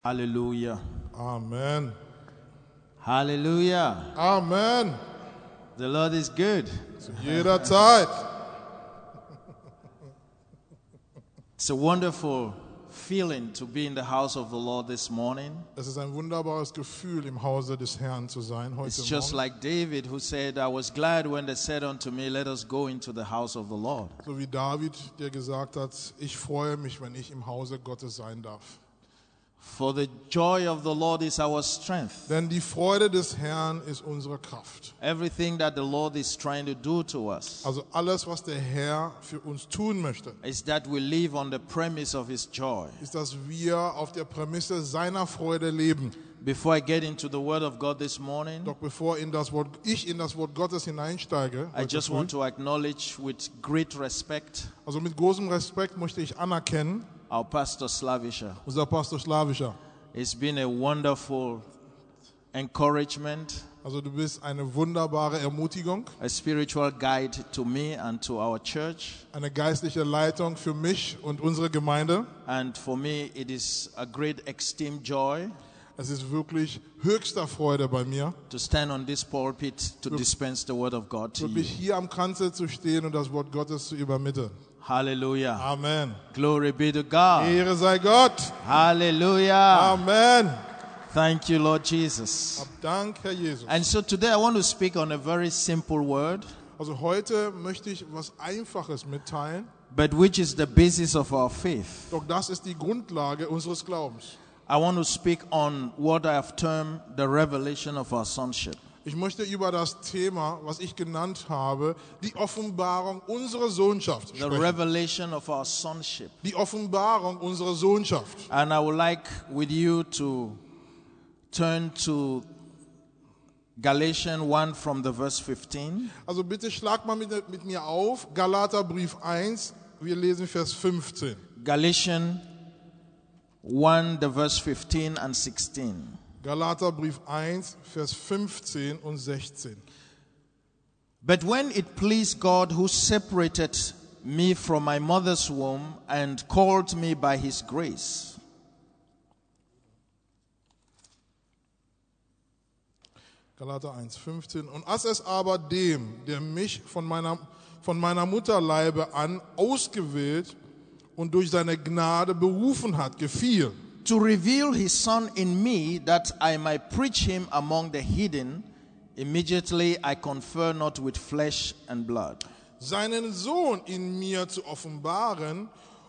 Hallelujah. Amen. Hallelujah. Amen. The Lord is good. Zu jeder Zeit. It's a wonderful feeling to be in the house of the Lord this morning. Es ist ein wunderbares Gefühl, im Hause des Herrn zu sein heute It's just Morgen. like David who said, I was glad when they said unto me, let us go into the house of the Lord. So wie David, der gesagt hat, ich freue mich, wenn ich im Hause Gottes sein darf. For the joy of the Lord is our strength. Denn die Freude des Herrn ist unsere Kraft. Everything that the Lord is trying to do to us Also alles, was der Herr für uns tun möchte, is that we live on the premise of His joy. ist, dass wir auf der Prämisse seiner Freude leben. Before I get into the Word of God this morning, Doch bevor ich in das Wort Gottes hineinsteige, I heute just früh, want to acknowledge with great respect also mit großem Respekt möchte ich anerkennen, our Pastor Slavisha. unser Pastor Slavischer. It's been a wonderful encouragement, Also du bist eine wunderbare Ermutigung, a spiritual guide to me and to our church. eine geistliche Leitung für mich und unsere Gemeinde. And for me, it is a great esteemed joy Es ist wirklich höchster Freude bei mir, to stand on this pulpit to dispense the Word of God to you. wirklich hier am Kanzel zu stehen und das Wort Gottes zu übermitteln. Hallelujah. Amen. Glory be to God. Ehre sei Gott. Hallelujah. Amen. Thank you, Lord Jesus. Hab Dank, Herr Jesus. And so today I want to speak on a very simple word, Also heute möchte ich was Einfaches mitteilen, but which is the basis of our faith. doch das ist die Grundlage unseres Glaubens. I want to speak on what I have termed the revelation of our sonship. Ich möchte über das Thema, was ich genannt habe, die Offenbarung unserer Sohnschaft The sprechen. revelation of our sonship. Die Offenbarung unserer Sohnschaft. And I would like with you to turn to Galatians 1 from the verse 15. Also bitte schlag mal mit mir auf, Galaterbrief 1, wir lesen Vers 15. Galatians 1, the verse 15 and 16. Galaterbrief 1, Vers 15 und 16. But when it pleased God who separated me from my mother's womb and called me by his grace. Galater 1, 15. Und als es aber dem, der mich von meiner Mutterleibe an ausgewählt und durch seine Gnade berufen hat, gefiel, To reveal his son in me that I might preach him among the heathen, immediately I confer not with flesh and blood. seinen Sohn in mir zu offenbaren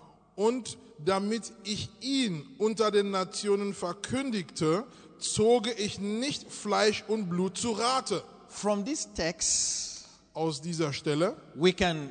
und damit ich ihn unter den Nationen verkündigte, zoge ich nicht Fleisch und Blut zu Rate. From this text, Aus dieser Stelle we can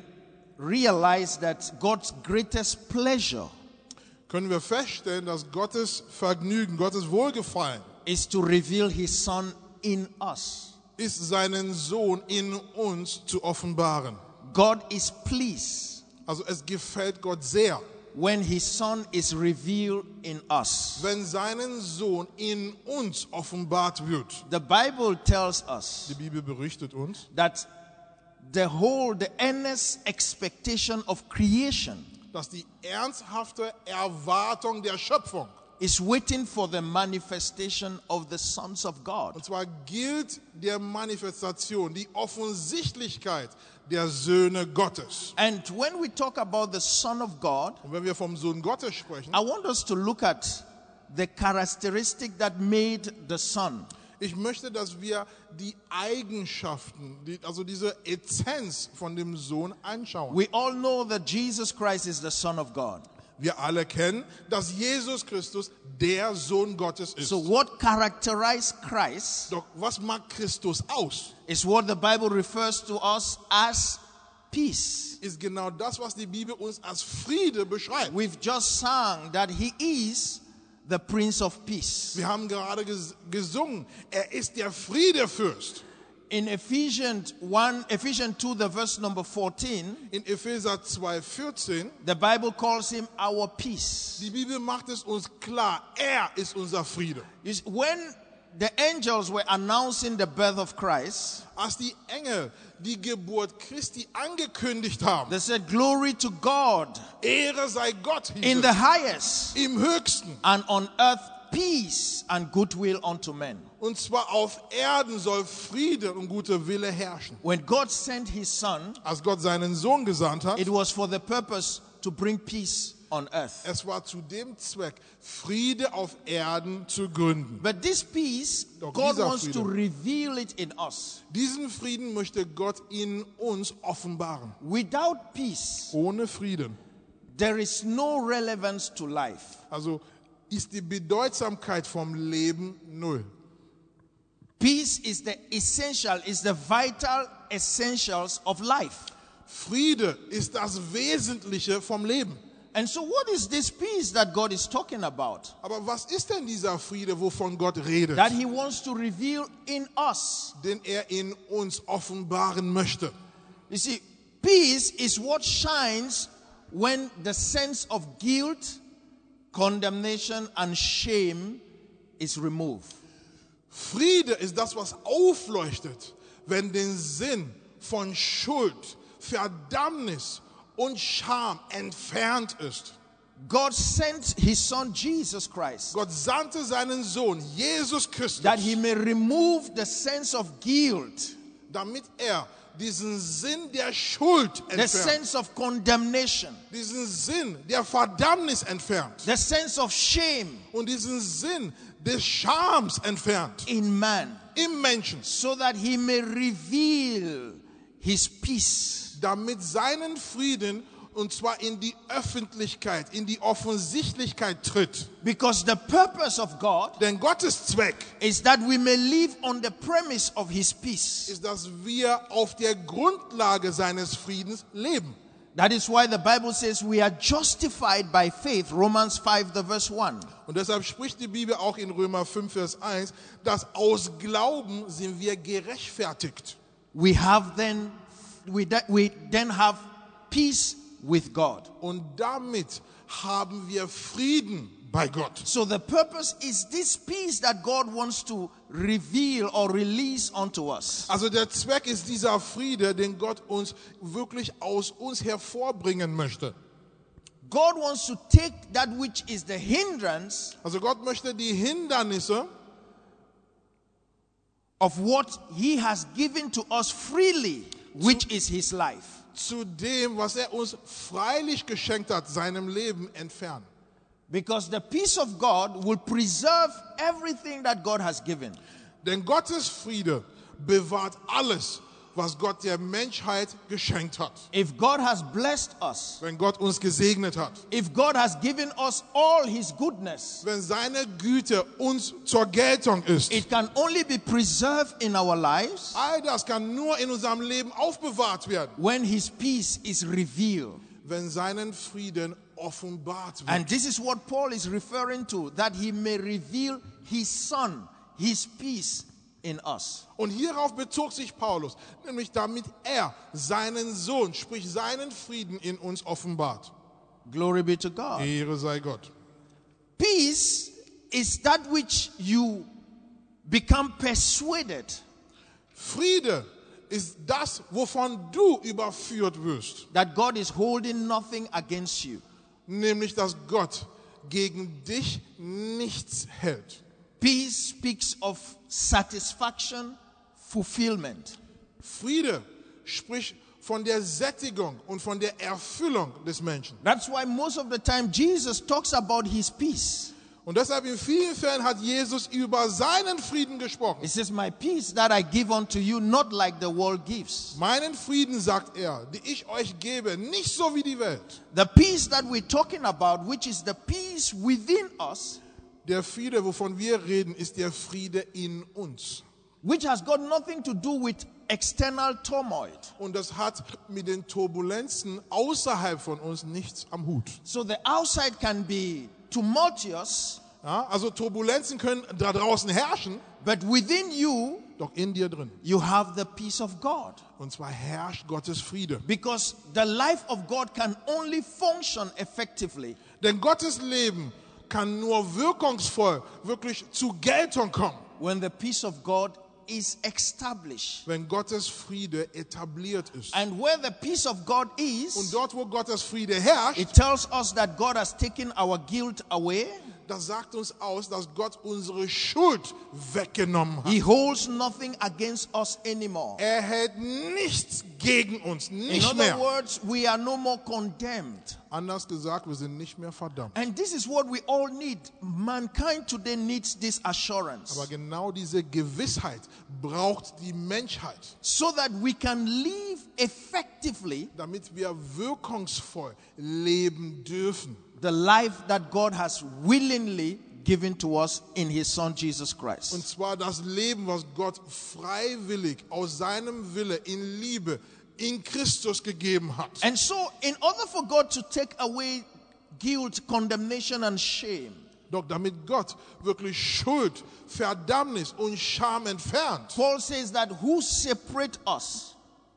realize that God's greatest pleasure können wir feststellen, dass Gottes Vergnügen, Gottes Wohlgefallen is to reveal his son in us. ist, seinen Sohn in uns zu offenbaren. God is pleased Also es gefällt Gott sehr, when his son is revealed in us. wenn seinen Sohn in uns offenbart wird. The Bible tells us Die Bibel berichtet uns, that the earnest expectation of creation dass die ernsthafte Erwartung der Schöpfung, is waiting for the manifestation of the sons of God. und zwar gilt der Manifestation, die Offensichtlichkeit der Söhne Gottes. And when we talk about the Son of God, Und wenn wir vom Sohn Gottes sprechen, I want us to look at the characteristic that made the Son. ich möchte, dass wir die Eigenschaften, also diese Essenz von dem Sohn anschauen. We all know that Jesus Christ is the Son of God. Wir alle kennen, dass Jesus Christus der Sohn Gottes ist. So what characterized Christ Doch was macht Christus aus? is what the Bible refers to us as peace. Ist genau das, was die Bibel uns als Friede beschreibt. We've just sung that he is the Prince of Peace. Wir haben gerade gesungen, er ist der Friedefürst. In Ephesians 2, the verse number 14, In Epheser 2,14, the Bible calls him our peace. die Bibel macht es uns klar, er ist unser Friede. When the angels were announcing the birth of Christ, Als die Engel die Geburt Christi angekündigt haben, they said, glory to God Ehre sei Gott, hieß in es, the highest, im Höchsten and on earth peace and goodwill unto men. Und zwar auf Erden soll Friede und guter Wille herrschen. When God sent his son, Als Gott seinen Sohn gesandt hat, it was for the purpose to bring peace on earth. es war zu dem Zweck, Friede auf Erden zu gründen. But this peace, Doch God dieser wants to Friede. reveal it in us. Diesen Frieden möchte Gott in uns offenbaren. Without peace, Ohne Frieden. there is no relevance to life. Also ist die Bedeutsamkeit vom Leben null. Peace is the essential, is the vital essentials of life. Friede ist das Wesentliche vom Leben. And so what is this peace that God is talking about? Aber was ist denn dieser Friede, wovon Gott redet, That he wants to reveal in us. den er in uns offenbaren möchte? You see, peace is what shines when the sense of guilt, condemnation and shame is removed. Friede ist das, was aufleuchtet, wenn der Sinn von Schuld, Verdammnis und Scham entfernt ist. God sent his son Jesus Christ Gott sandte seinen Sohn, Jesus Christus, that he may remove the sense of guilt, damit er diesen Sinn der Schuld the entfernt, sense of condemnation, diesen Sinn der Verdammnis entfernt the sense of shame und diesen Sinn des Schams entfernt in man, im Menschen, so that he may reveal his peace. damit seinen Frieden und zwar in die Öffentlichkeit, in die Offensichtlichkeit tritt. Because the purpose of God Denn Gottes Zweck is that we may live on the premise of his peace. ist, dass wir auf der Grundlage seines Friedens leben. That is why the Bible says we are justified by faith, Romans 5, the verse 1. Und deshalb spricht die Bibel auch in Römer 5, Vers 1, dass aus Glauben sind wir gerechtfertigt. We then have peace with God. Und damit haben wir Frieden bei Gott. So the purpose is this peace that God wants to reveal or release unto us. Also der Zweck ist dieser Friede, den Gott uns wirklich aus uns hervorbringen möchte. God wants to take that which is the hindrance Also Gott möchte die Hindernisse of what he has given to us freely, which is his life. zu dem, was er uns freilich geschenkt hat, seinem Leben entfernen. Because the peace of God will preserve everything that God has given. Denn Gottes Friede bewahrt alles, was Gott der Menschheit geschenkt hat. If God has blessed us, Wenn Gott uns gesegnet hat, if God has given us all his goodness, wenn seine Güte uns zur Geltung ist, it can only be preserved in our lives all das kann nur in unserem Leben aufbewahrt werden, when his peace is revealed. wenn seinen Frieden offenbart wird. And this is what Paul is referring to, that he may reveal his son, his peace in us. Und hierauf bezog sich Paulus, nämlich damit er seinen Sohn, sprich seinen Frieden in uns offenbart. Glory be to God. Ehre sei Gott. Peace is that which you become persuaded Friede ist das, wovon du überführt wirst, that God is holding nothing against you. nämlich dass Gott gegen dich nichts hält. Peace speaks of satisfaction, fulfillment. Friede spricht von der Sättigung und von der Erfüllung des Menschen. That's why most of the time Jesus talks about his peace. Und deshalb in vielen Fällen hat Jesus über seinen Frieden gesprochen. He says, my peace that I give unto you, not like the world gives. Meinen Frieden, sagt er, die ich euch gebe, nicht so wie die Welt. The peace that we're talking about, which is the peace within us, Der Friede, wovon wir reden, ist der Friede in uns. which has got nothing to do with external turmoil. Und das hat mit den Turbulenzen außerhalb von uns nichts am Hut. So the outside can be tumultuous, Ja, also Turbulenzen können da draußen herrschen, but within you, doch in dir drin. you have the peace of God. Und zwar herrscht Gottes Friede. Because the life of God can only function effectively Denn Gottes Leben kann nur wirkungsvoll wirklich zu Geltung kommen, when the peace of God is established. wenn Gottes Friede etabliert ist. And where the peace of God Und is, dort, wo Gottes Friede herrscht, it tells us that God has taken our guilt away. das sagt uns aus, dass Gott unsere Schuld weggenommen hat. He holds nothing against us anymore. Er hält nichts gegen uns, In nicht other mehr. words, we are no more condemned. Anders gesagt, wir sind nicht mehr verdammt. And this is what we all need. Mankind today needs this assurance Aber genau diese Gewissheit braucht die Menschheit, so that we can live effectively damit wir wirkungsvoll leben dürfen. the life that God has willingly given to us in His Son Jesus Und Christ. zwar das Leben, was Gott freiwillig aus seinem Wille in Liebe in Christus gegeben hat. And so, in order for God to take away guilt, condemnation, and shame, Doch damit Gott wirklich Schuld, Verdammnis und Scham entfernt, Paul says that who separate us?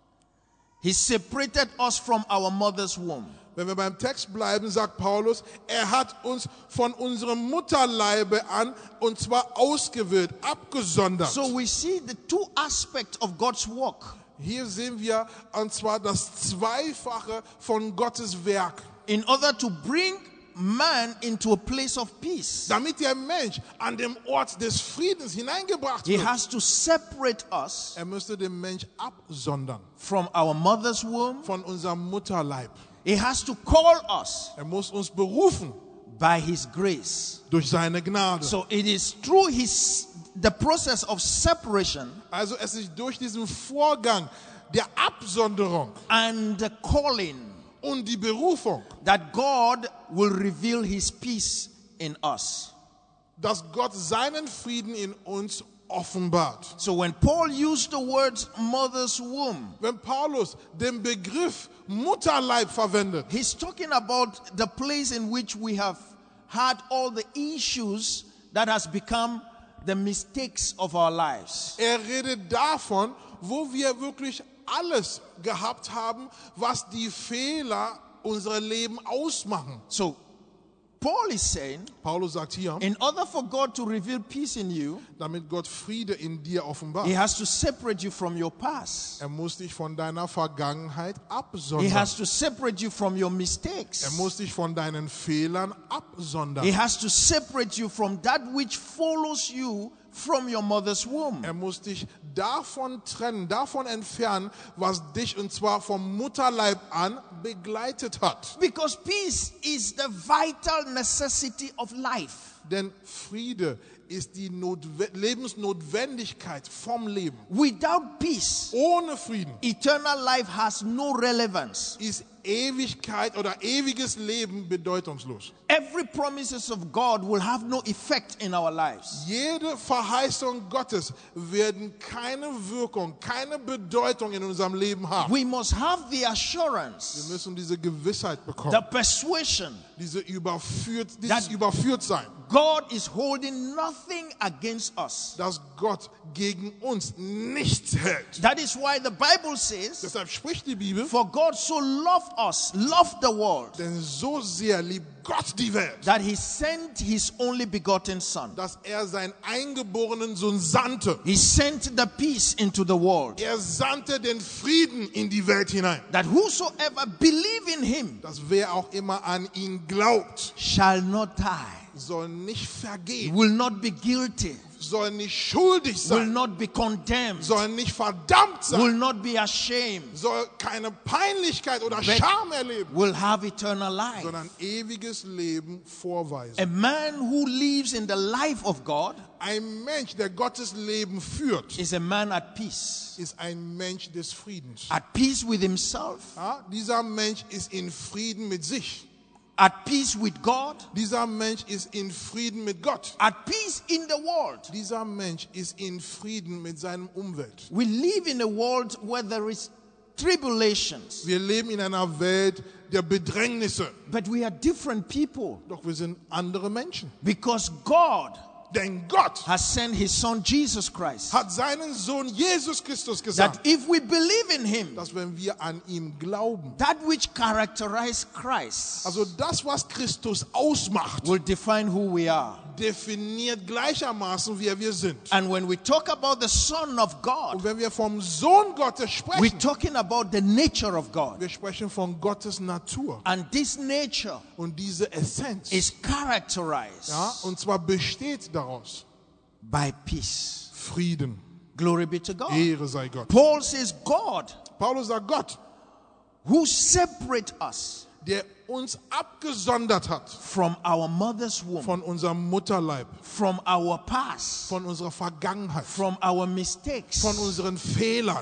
He separated us from our mother's womb. wenn wir beim Text bleiben, sagt Paulus, er hat uns von unserem Mutterleibe an, und zwar ausgewählt, abgesondert. So we see the two aspects of God's work. Hier sehen wir, und zwar das Zweifache von Gottes Werk. In order to bring man into a place of peace, Damit der Mensch an dem Ort des Friedens hineingebracht He wird. has to separate us Er müsste den Mensch absondern from our mother's womb. von unserem Mutterleib. He has to call us Er muss uns berufen by His grace. durch seine Gnade. So it is through the process of separation Also es ist durch diesen Vorgang der Absonderung and the calling und die Berufung, that God will reveal His peace in us. dass Gott seinen Frieden in uns offenbart. So when Paul used the words mother's womb, Wenn Paulus den Begriff Mutterleib verwendet, he's talking about the place in which we have had all the issues that has become the mistakes of our lives. er redet davon, wo wir wirklich alles gehabt haben, was die Fehler unserer Leben ausmachen. So Paul is saying, Paulus sagt hier, in order for God to reveal peace in you, damit Gott Friede in dir offenbart. He has to separate you from your past. Er muss dich von deiner Vergangenheit He absondern. has to separate you from your mistakes. Er muss dich von deinen Fehlern absondern. He has to separate you from that which follows you from your mother's womb. Er muss dich davon trennen, davon entfernen, was dich, und zwar vom Mutterleib an, begleitet hat. Because peace is the vital necessity of life. Denn Friede ist die Lebensnotwendigkeit vom Leben. Without peace, Ohne Frieden eternal life has no relevance. ist Ewigkeit oder ewiges Leben bedeutungslos. Every promises of God will have no effect in our lives. Jede Verheißung Gottes werden keine Wirkung, keine Bedeutung in unserem Leben haben. We must have the Wir assurance, müssen diese Gewissheit bekommen, the persuasion dieses Das- Überführtsein, God is holding nothing against us. dass Gott gegen uns nichts hält. That is why the Bible says, Deshalb spricht die Bibel, for God so loved us, loved the world, denn so sehr liebt Gott die Welt, that He sent His only begotten Son. dass er seinen eingeborenen Sohn sandte. He sent the peace into the world, Er sandte den Frieden in die Welt hinein, that whosoever believe in Him dass wer auch immer an ihn glaubt, shall not die, soll nicht vergehen, will not be guilty, soll nicht schuldig will sein, not be condemned, soll nicht verdammt will sein, not be ashamed, soll keine Peinlichkeit oder Scham erleben, will have eternal life. sondern ewiges Leben vorweisen. A man who lives in the life of God Ein Mensch, der Gottes Leben führt, is a man at peace. ist ein Mensch des Friedens. At peace with himself, Ja, dieser Mensch ist in Frieden mit sich. at peace with God, Dieser Mensch ist in Frieden mit Gott. at peace in the world. Dieser Mensch ist in Frieden mit seinem Umwelt. We live in a world where there is tribulations, Wir leben in einer Welt der Bedrängnisse. but we are different people Doch wir sind andere Menschen. because God Denn Gott has sent his son Jesus Christ. hat seinen Sohn Jesus Christus gesagt, That if we believe in him, dass wenn wir an ihm glauben, that which characterizes Christ also das, was Christus ausmacht, will define who we are. definiert gleichermaßen, wer wir sind. And when we talk about the Son of God, Und wenn wir vom Sohn Gottes we're sprechen, talking about the nature of God. wir sprechen von Gottes Natur. And this nature Und diese Essenz, is characterized und zwar besteht daraus by peace. Frieden. Glory be to God. Ehre sei Gott. Paul says, God, Paulus sagt, Gott, who separate us der uns abgesondert hat from our mother's womb, von unserem Mutterleib, from our past, von unserer Vergangenheit, from our mistakes, von unseren Fehlern.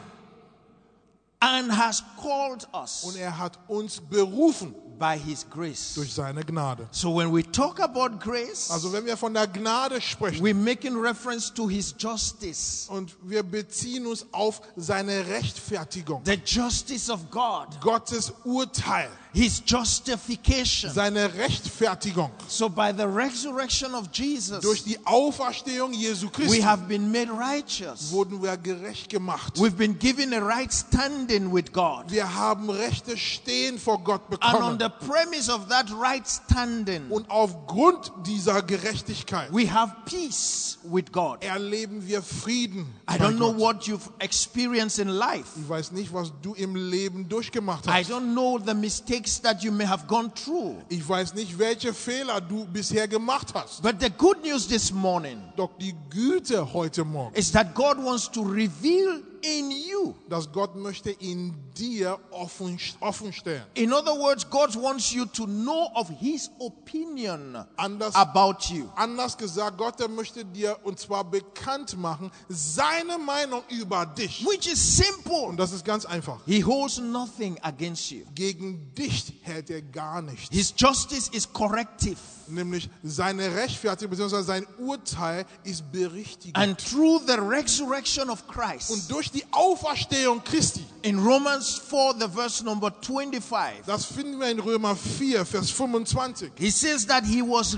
and has called us Und hat uns berufen by his grace. durch seine Gnade. So when we talk about grace, Also wenn wir von der Gnade sprechen we're making reference to his justice, und wir beziehen uns auf seine Rechtfertigung, the justice of God, Gottes Urteil, his justification. seine Rechtfertigung. So by the resurrection of Jesus, Durch die Auferstehung Jesu we Christi have been made righteous. wurden wir gerecht gemacht. We've been given a right standing with God. Wir haben rechtes Stehen vor Gott And on bekommen. the premise of that right standing, Und aufgrund dieser Gerechtigkeit we have peace with God. erleben wir Frieden. I bei don't know Gott. what you've experienced in life. Ich weiß nicht, was du im Leben durchgemacht I hast. don't know the mistakes that you may have gone through. Ich weiß nicht, welche Fehler du bisher gemacht hast. But the good news this morning Doch die Güte heute Morgen, is that God wants to reveal in you. dass Gott möchte in dir offenstellen. In other words, God wants you to know of his opinion Anders, about you. anders gesagt, Gott möchte dir und zwar bekannt machen, seine Meinung über dich. Which is simple. Und das ist ganz einfach. He holds nothing against you. Gegen dich hält er gar nichts. His justice is corrective. Nämlich seine Rechtfertigung bzw. sein Urteil ist berichtigend. And through the resurrection of Christ, Und durch die Auferstehung Christi, in Romans 4, the verse number 25, das finden wir in Römer 4, Vers 25. he says that he was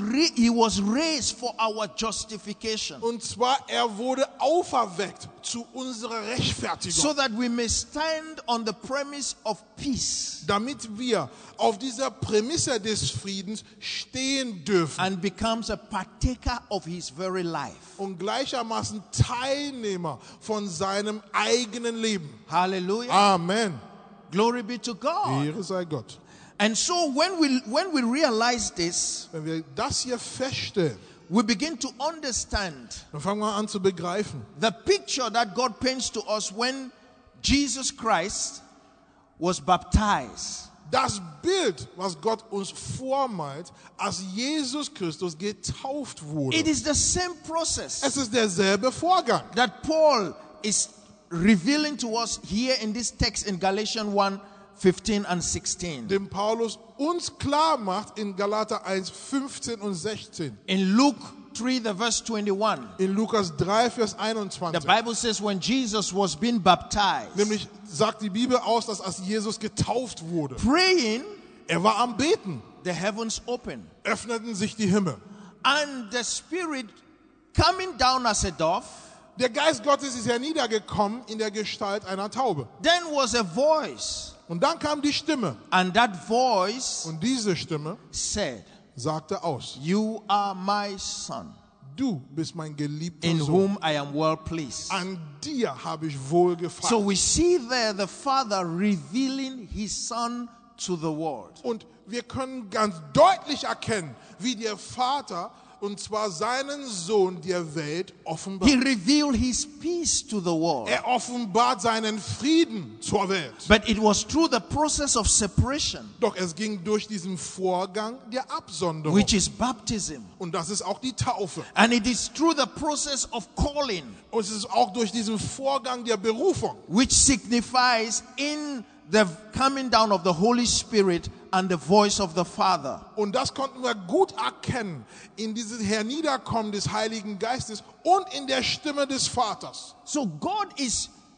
raised for our justification, Und zwar, er wurde auferweckt zu unserer so Rechtfertigung, that we may stand on the premise of peace damit wir auf dieser Prämisse des Friedens stehen dürfen and becomes a partaker of his very life. und gleichermaßen Teilnehmer von seinem eigenen Leben. Hallelujah. Amen. Glory be to God. Ehre sei Gott. And so when we realize this, Wenn wir das hier feststellen, we begin to understand dann fangen wir an zu begreifen. the picture that God paints to us when Jesus Christ was baptized. Das Bild, was Gott uns vormalt, als Jesus Christus getauft wurde. It is the same process Es ist derselbe Vorgang, that Paul is revealing to us here in this text in Galatians 1, 15 and 16. den Paulus uns klar macht in Galater 1, 15 und 16. In Luke 3, the verse 21, In Lukas 3, Vers the 21. Bible says when Jesus was being baptized, Nämlich sagt die Bibel aus, dass als Jesus getauft wurde, praying, er war am Beten, the heavens opened, öffneten sich die Himmel. and the Spirit coming down as a dove. Der Geist Gottes ist herniedergekommen in der Gestalt einer Taube. Then was a voice, Und dann kam die Stimme. and that voice Und diese Stimme said, sagte aus: "You are my son, Du bist mein geliebter in Sohn. whom I am well pleased." An dir habe ich wohlgefallen. So we see there the Father revealing his Son to the world. Und wir können ganz deutlich erkennen, wie der Vater, und zwar seinen Sohn, der Welt offenbart. He revealed his peace to the world. Er offenbart seinen Frieden zur Welt. But it was through the process of separation, Doch es ging durch diesen Vorgang der Absonderung. which is baptism. Und das ist auch die Taufe. And it is through the process of calling, Und es ist auch durch diesen Vorgang der Berufung, which signifies in the coming down of the Holy Spirit and the voice of the Father. und das konnten wir gut erkennen, in dieses Herniederkommen des Heiligen Geistes und in der Stimme des Vaters. So God is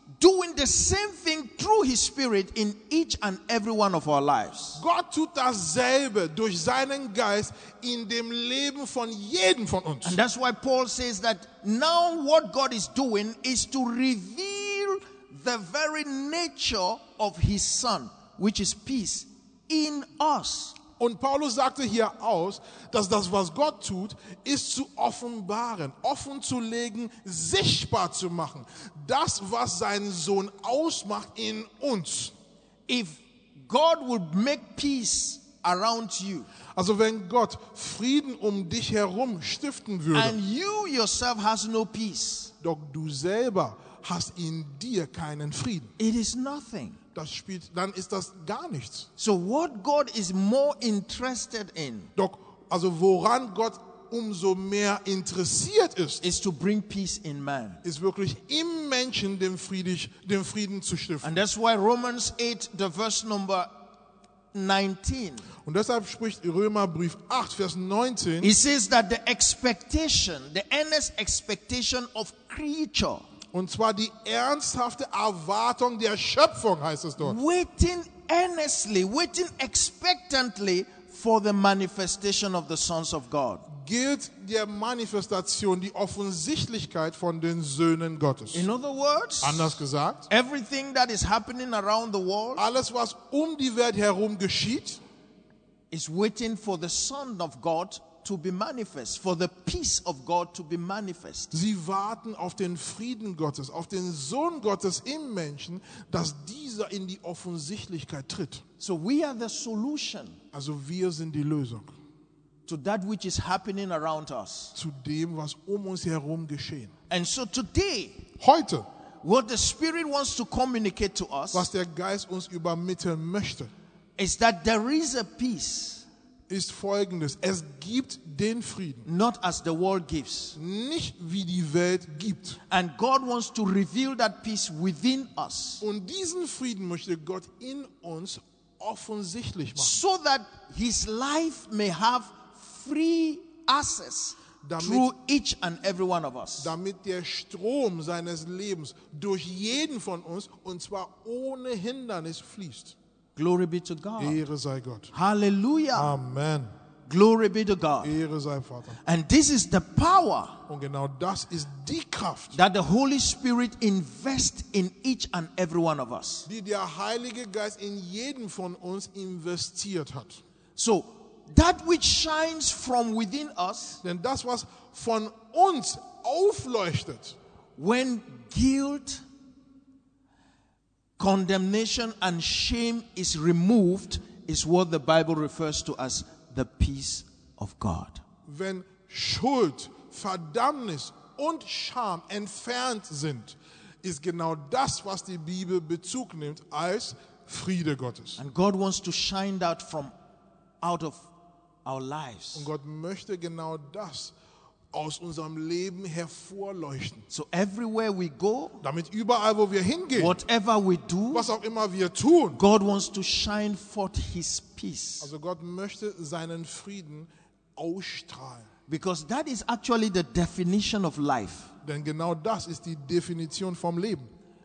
doing the same thing through His Spirit in each and every one of our lives. Gott tut dasselbe durch seinen Geist in dem Leben von jedem von uns. And that's why Paul says that now what God is doing is to reveal the very nature of His Son, which is peace, in us. Und Paulus sagte hier aus, dass das, was Gott tut, ist zu offenbaren, offen zu legen, sichtbar zu machen. Das, was sein Sohn ausmacht in uns. If God would make peace around you, Also wenn Gott Frieden um dich herum stiften würde, and you yourself has no peace, doch du selber hast in dir keinen Frieden, it is nothing. dann ist das gar nichts. So what God is more interested in Doch also woran Gott umso mehr interessiert ist, is to bring peace in man. ist wirklich im Menschen den Frieden zu stiften. And that's why Romans 8, the verse number 19, Und deshalb spricht Römerbrief 8, Vers 19, it says that the earnest expectation of creature, und zwar die ernsthafte Erwartung der Schöpfung, heißt es dort. waiting expectantly for the manifestation of the sons of God. Gilt der Manifestation, die Offensichtlichkeit von den Söhnen Gottes. In other words, Anders gesagt, everything that is happening around the world alles, was um die Welt herum geschieht, is waiting for the Son of God to be manifest, for the peace of God to be manifest. sie warten auf den Frieden Gottes, auf den Sohn Gottes im Menschen, dass dieser in die Offensichtlichkeit tritt. So we are the solution Also wir sind die Lösung to that which is happening around us. zu dem, was um uns herum geschehen. And so today, Heute, what the Spirit wants to communicate to us was der Geist uns übermitteln möchte, is that there is a peace, ist Folgendes. Es gibt den Frieden, not as the world gives. nicht wie die Welt gibt. And God wants to reveal that peace within us Und diesen Frieden möchte Gott in uns offensichtlich machen, so that His life may have free access Damit- through each and every one of us. damit der Strom seines Lebens durch jeden von uns, und zwar ohne Hindernis, fließt. Glory be to God. Ehre sei Gott. Hallelujah. Amen. Glory be to God. Ehre sei Vater. And this is the power Und genau das ist die Kraft, that the Holy Spirit invests in each and every one of us. die der Heilige Geist in jeden von uns investiert hat. So, that which shines from within us Denn das, was von uns aufleuchtet, when guilt, condemnation, and shame is removed, is what the Bible refers to as the peace of God. wenn Schuld, Verdammnis und Scham entfernt sind, ist genau das, was die Bibel Bezug nimmt als Friede Gottes. And God wants to shine that from out of our lives. Und Gott möchte genau das aus unserem Leben hervorleuchten. So everywhere we go, Damit überall, wo wir hingehen, whatever we do, was auch immer wir tun, God wants to shine forth His peace. also Gott möchte seinen Frieden ausstrahlen. Because that is actually the definition of life. Denn genau das ist die Definition vom Leben.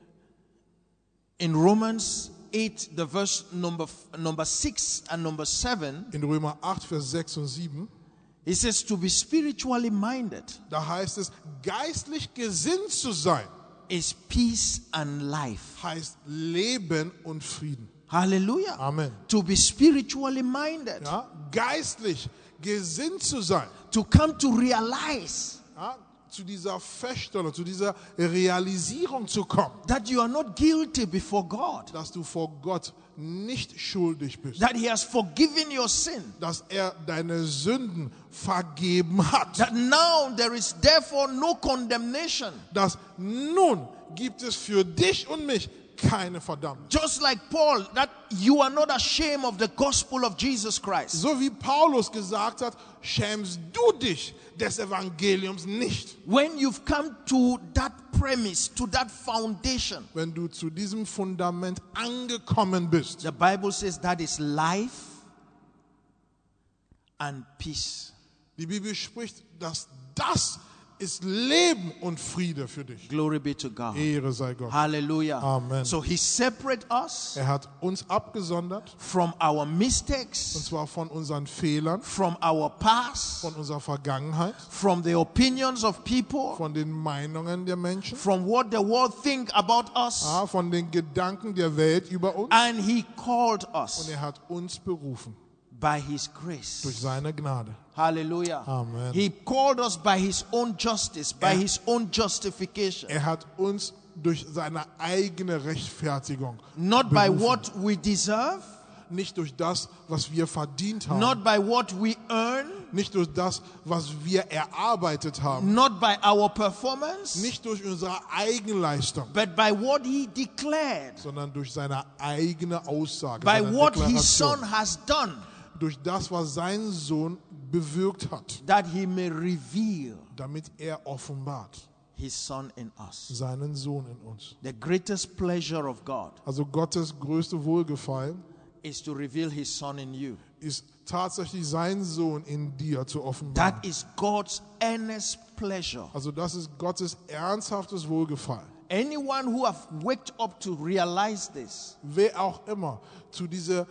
In Romans 8, the verse number 6 and number 7, In Römer 8, Vers 6 und 7, it says to be spiritually minded da heißt es, geistlich gesinnt zu sein, is peace and life. heißt Leben und Frieden. Hallelujah. Amen. To be spiritually minded. Ja, geistlich gesinnt zu sein, To come to realize ja, zu dieser Feststellung, zu dieser Realisierung zu kommen, that you are not guilty before God. dass du vor Gott nicht schuldig bist, That He has forgiven your sin. dass er deine Sünden vergeben hat, That now there is therefore no condemnation. dass nun gibt es für dich und mich keine Verdammnis. Just like Paul, that you are not ashamed of the gospel of Jesus Christ. So wie Paulus gesagt hat, schämst du dich des Evangeliums nicht, When you've come to that premise, to that foundation, wenn du zu diesem Fundament angekommen bist. the Bible says that is life and peace. Die Bibel spricht, dass das ist Leben und Friede für dich. Glory be to God. Ehre sei Gott. Hallelujah. Amen. So he separated us Er hat uns abgesondert, from our und mistakes, zwar von unseren Fehlern, from our past, von unserer Vergangenheit, from the opinions of people, von den Meinungen der Menschen, from what the world think about us, von den Gedanken der Welt über uns. and he called Und us er hat uns berufen by his durch grace. seine Gnade. Hallelujah. Amen. He called us by his own justice, by his own justification, Er hat uns durch seine eigene Rechtfertigung not by berufen. what we deserve, Nicht durch das, was wir verdient haben, not by what we earn, nicht durch das, was wir erarbeitet haben, not by our performance, nicht durch unsere Eigenleistung, but by what he declared, sondern durch seine eigene Aussage, by seine what his Deklaration, son has done, durch das, was sein Sohn bewirkt hat, that he may reveal damit er offenbart his son in us. seinen Sohn in uns. The greatest pleasure of God Also Gottes größte Wohlgefallen is to reveal his son in you. ist tatsächlich sein Sohn in dir zu offenbaren. That is God's earnest pleasure. Also das ist Gottes ernsthaftes Wohlgefallen. Anyone who have waked up to realize this Wer auch immer zu dieser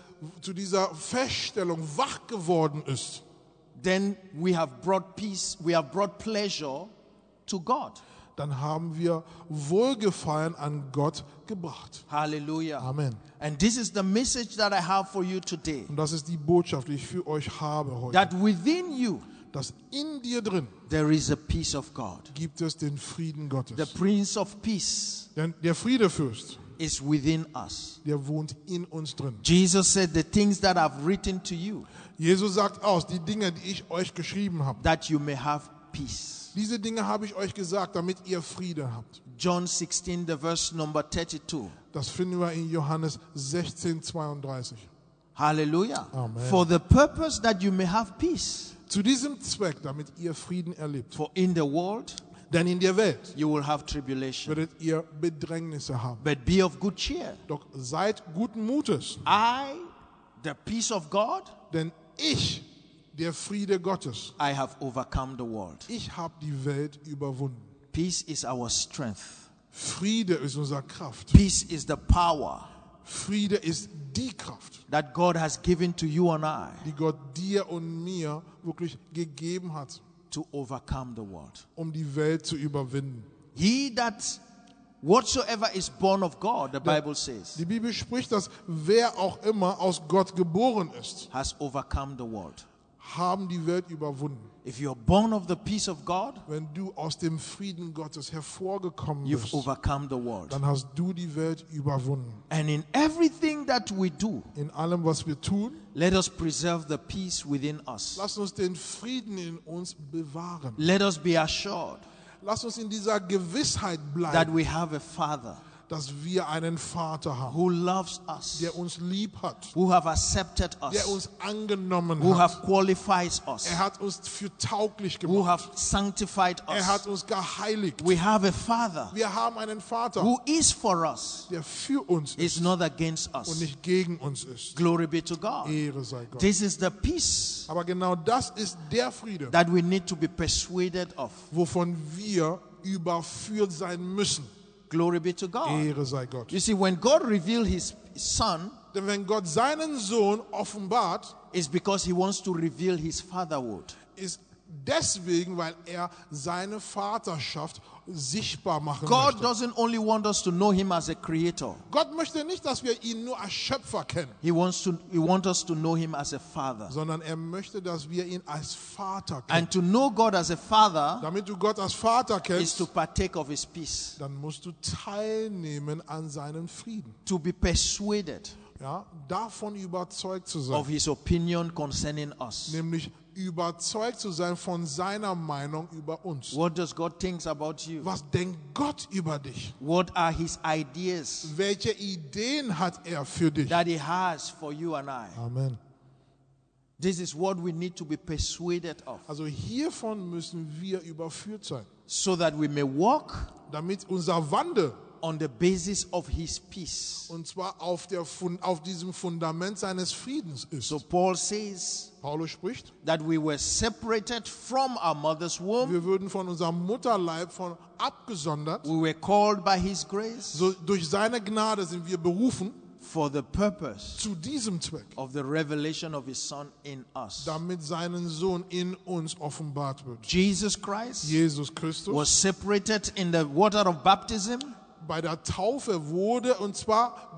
Feststellung wach geworden ist, then we have brought peace, we have brought pleasure to God. dann haben wir Wohlgefallen an Gott gebracht. Hallelujah. Amen. And this is the message that I have for you today. Und das ist die Botschaft, die ich für euch habe heute. That within you Dass in dir drin there is a peace of God. gibt es den Frieden The Gottes. Prince of Peace Denn der Friedefürst, is within us. der wohnt in uns drin. Jesus said, the things that I've written to you, Jesus sagt aus, die Dinge, die ich euch geschrieben habe, that you may have peace. diese Dinge habe ich euch gesagt, damit ihr Frieden habt. John 16, the verse number 32. Das finden wir in Johannes 16, 32. Hallelujah. Amen. For the purpose that you may have peace. Zu diesem Zweck, damit ihr Frieden erlebt. For in the world Denn in der Welt you will have tribulation. werdet ihr Bedrängnisse haben. But be of good cheer. Doch seid guten Mutes, I, the peace of God, denn ich, der Friede Gottes, I have overcome the world. ich habe die Welt überwunden. Peace is our strength. Friede ist unsere Kraft. Peace is the power Friede ist die Kraft, that God has given to you and I die Gott dir und mir wirklich gegeben hat, to overcome the world. um die Welt zu überwinden. He that whatsoever is born of God, the Bible says, Die Bibel spricht, dass wer auch immer aus Gott geboren ist, has overcome the world. haben die Welt überwunden. If you're born of the peace of God, Wenn du aus dem Frieden Gottes hervorgekommen you've bist, overcome the world. dann hast du die Welt überwunden. And in everything that we do, In allem, was wir tun, let us preserve the peace within us. lass uns den Frieden in uns bewahren. Let us be assured Lass uns in dieser Gewissheit that bleiben, we have a Father dass wir einen Vater haben, who loves us, der uns lieb hat, who have accepted der us, uns angenommen who hat. have qualified us, Er hat uns für tauglich who gemacht. have sanctified Er hat us. uns geheiligt. We have a Father Wir haben einen Vater, who is for us, der für uns is ist not against und us. nicht gegen uns ist. Glory be to God. Ehre sei Gott. This is the peace Aber genau das ist der Friede, that we need to be persuaded of. wovon wir überführt sein müssen. Glory be to God. Ehre sei Gott. You see, when God revealed his son, Denn wenn Gott seinen Sohn offenbart, it's because he wants to reveal his fatherhood. ist deswegen, weil er seine Vaterschaft sichtbar machen God möchte. doesn't only want us to know him as a creator. Gott möchte nicht, dass wir ihn nur als Schöpfer kennen, He wants us to know him as a father. sondern er möchte, dass wir ihn als Vater kennen. And to know God as a father Damit du Gott als Vater is kennst, to partake of his peace, dann musst du teilnehmen an seinem Frieden. to be persuaded Ja, davon überzeugt zu of sein, his opinion concerning us. nämlich überzeugt zu sein von seiner Meinung über uns. What does God think about you? Was denkt Gott über dich? What are his ideas Welche Ideen hat er für dich? that he has for you and I? Amen. This is what we need to be persuaded of, Also hiervon müssen wir überführt sein, so that we may walk damit unser Wandel on the basis of his peace. Und zwar auf diesem Fundament seines Friedens ist. So Paul says Paulus spricht, that we were separated from our mother's womb. wir würden von unserem Mutterleib abgesondert. We were called by his grace So, durch seine Gnade sind wir berufen for the purpose zu diesem Zweck, of the revelation of his son in us. damit seinen Sohn in uns offenbart wird. Jesus Christ Jesus Christus was separated in the water of baptism, bei der Taufe wurde und zwar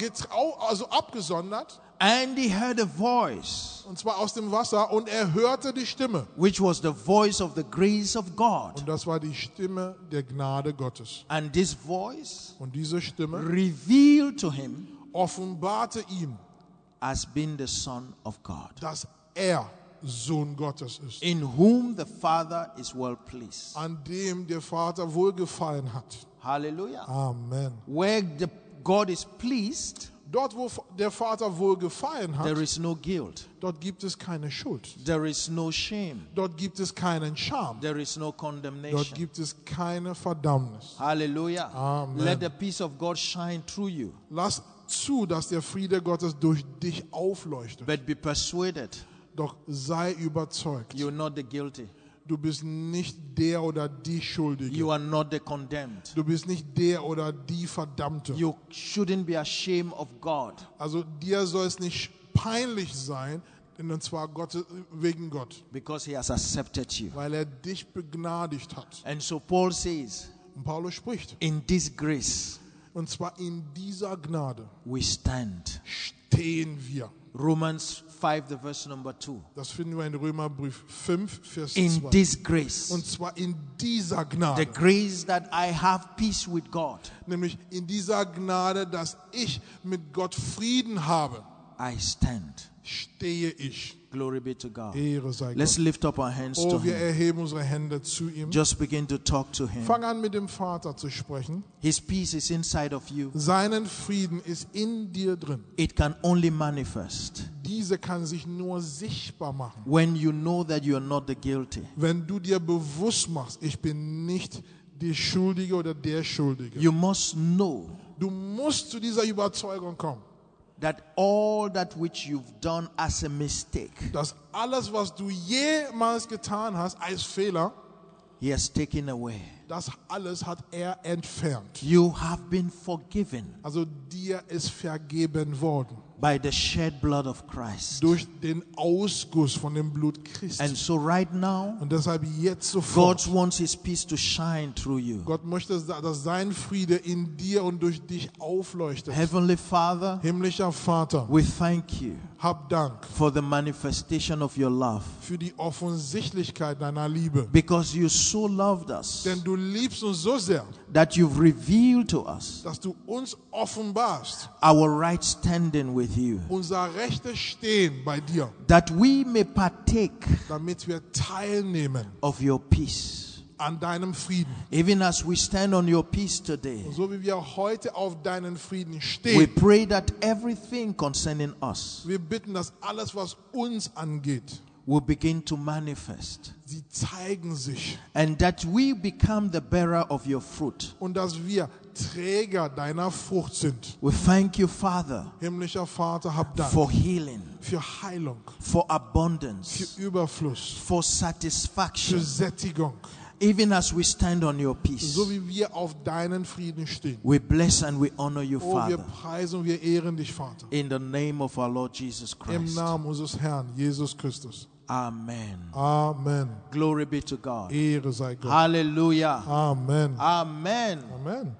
abgesondert, and he heard a voice, und zwar aus dem Wasser, und er hörte die Stimme. which was the voice of the grace of God. Und das war die Stimme der Gnade Gottes. And this voice Und diese Stimme revealed to him offenbarte ihm, as being the Son of God, dass er Sohn Gottes ist, in whom the Father is well pleased. an dem der Vater wohlgefallen hat. Hallelujah. Amen. Where God is pleased, Dort, wo der Vater wohlgefallen there hat, is no guilt, dort gibt es keine Schuld. there is no shame, Dort gibt es keinen Scham. there is no Dort condemnation. gibt es keine Verdammnis. Hallelujah. Amen. Let the peace of God shine through you, Lass zu, dass der Friede Gottes durch dich aufleuchtet. but be persuaded Doch sei überzeugt, you're not the guilty, du bist nicht der oder die Schuldige. you are not the condemned. Du bist nicht der oder die Verdammte. You shouldn't be ashamed of God, Also dir soll es nicht peinlich sein, und zwar wegen Gott, because he has accepted you. weil er dich begnadigt hat. And so Paul says, Und Paulus spricht, in this grace und zwar in dieser Gnade we stand. stehen wir. Romans 5, the verse number 2. Das finden wir in Römerbrief 5, Vers In 2. this grace, Und zwar in dieser the Gnade. grace that I have peace with God, Nämlich in dieser Gnade, dass ich mit Gott Frieden habe, I stand. stehe ich. Glory be to God. Ehre sei Let's Gott. lift up our hands to Oh, wir him. erheben unsere Hände zu ihm. Just begin to talk to him. Fang an, mit dem Vater zu sprechen. His peace is inside of you. Seinen Frieden ist in dir drin. It can only manifest Diese kann sich nur sichtbar machen, when you know that you are not the guilty. wenn du dir bewusst machst, ich bin nicht die Schuldige oder der Schuldige. You must know Du musst zu dieser Überzeugung kommen, that all that which you've done as a mistake, dass alles, was du jemals getan hast als Fehler, he has taken away. das alles hat er entfernt. You have been forgiven Also dir ist vergeben worden by the shed blood of Christ. durch den Ausguss von dem Blut And Christi. so right now, Und deshalb jetzt God sofort. wants his peace to shine through you. Gott möchte, dass sein Friede in dir und durch dich aufleuchtet. Heavenly Father, Himmlischer Vater, we thank you hab Dank for the manifestation of your love, für die Offensichtlichkeit deiner Liebe. because you so loved us Denn du liebst uns so sehr, that you've revealed to us dass du uns offenbarst, our right standing with you, unser rechtes Stehen bei dir, that we may partake damit wir teilnehmen of your peace. an deinem Frieden. Even as we stand on your peace today, So wie wir heute auf deinen Frieden we stehen, pray that everything concerning us wir bitten, dass alles, was uns angeht, will begin to manifest, sie zeigen sich and that we become the bearer of your fruit. und dass wir Träger deiner Frucht sind. We thank you, Father, Himmlischer Vater, hab Dank for healing, für Heilung, for für abundance, Überfluss, for für satisfaction, Sättigung. even as we stand on your peace. So wie wir auf deinen Frieden stehen. We bless and we honor you, Oh, wir Father, preisen und wir ehren dich, Vater. in the name of our Lord Jesus Im Christ. Namen unseres Herrn, Jesus Christus. Amen. Amen. Glory be to God. Ehre sei Gott. Hallelujah. Amen. Amen. Amen.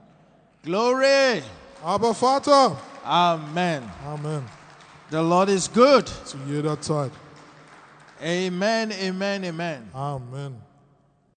Glory. Aber Vater, Amen. Amen. The Lord is good. Zu jeder Zeit. Amen. Amen. Amen. Amen.